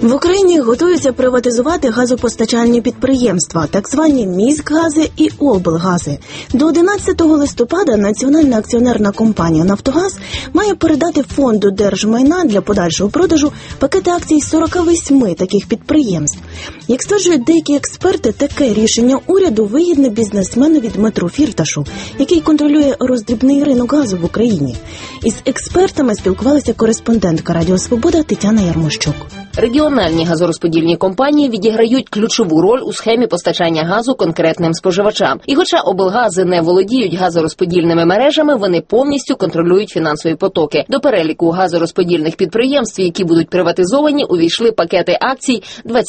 В Україні готуються приватизувати газопостачальні підприємства, так звані міськгази і облгази. До 11 листопада Національна акціонерна компанія «Нафтогаз» має передати фонду держмайна для подальшого продажу пакети акцій 48 таких підприємств. Як стверджують деякі експерти, таке рішення уряду вигідне бізнесменові Дмитру Фірташу, який контролює роздрібний ринок газу в Україні. Із експертами спілкувалася кореспондентка Радіо Свобода Тетяна Ярмощук. Регіональні газорозподільні компанії відіграють ключову роль у схемі постачання газу конкретним споживачам. І хоча облгази не володіють газорозподільними мережами, вони повністю контролюють фінансові потоки. До переліку газорозподільних підприємств, які будуть приватизовані, увійшли пакети акцій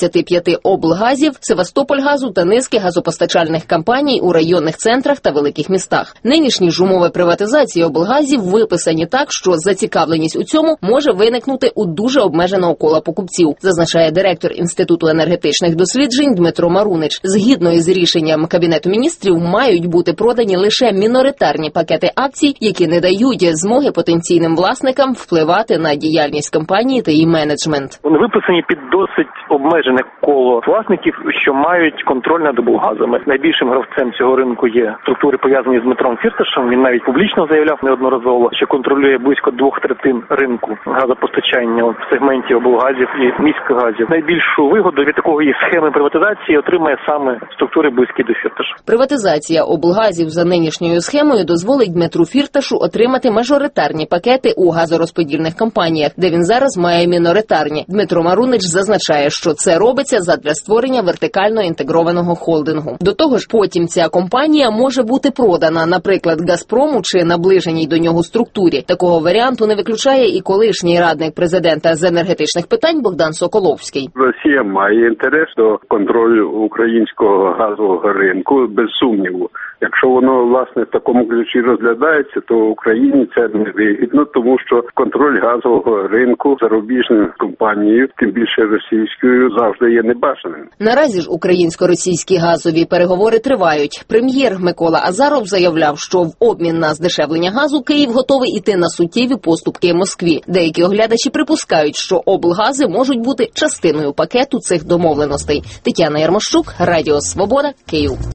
25 облгазів, Севастопольгазу та низки газопостачальних компаній у районних центрах та великих містах. Нинішні ж умови приватизації облгазів виписані так, що зацікавленість у цьому може виникнути у дуже обмеженого кола покупців, зазначає директор Інституту енергетичних досліджень Дмитро Марунич. Згідно із рішенням Кабінету міністрів, мають бути продані лише міноритарні пакети акцій, які не дають змоги потенційним власникам впливати на діяльність компанії та її менеджмент. Вони виписані під досить обмежене коло власників, що мають контроль над облгазами. Найбільшим гравцем цього ринку є структури, пов'язані з Дмитром Фірташем. Він навіть публічно заявляв неодноразово, що контролює близько 2/3 ринку газопостачання в сегменті облгазів і міськгазів. Найбільшу вигоду від такої схеми приватизації отримає саме структури, близькі до Фірташа. Приватизація облгазів за нинішньою схемою дозволить Дмитру Фірташу отримати мажоритарні пакети у газорозподільних компаніях, де він зараз має міноритарні. Дмитро Марунич зазначає, що це робиться задля створення вертикально інтегрованого холдингу. До того ж, потім ця компанія може бути продана, наприклад, Газпрому чи наближеній до нього структурі. Такого варіанту не виключає і колишній радник президента з енергетичних питань Богдан Соколовський. Росія має інтерес до контролю українського газового ринку, без сумніву. Якщо воно, власне, в такому ключі розглядається, то Україні це не вигідно, тому що контроль газового ринку зарубіжною компанією, тим більше російською, завжди є небажаним. Наразі ж українсько-російські газові переговори тривають. Прем'єр Микола Азаров заявляв, що в обмін на здешевлення газу Київ готовий іти на суттєві поступки Москві. Деякі оглядачі припускають, що облгази можуть бути частиною пакету цих домовленостей. Тетяна Ярмощук, Радіо Свобода, Київ.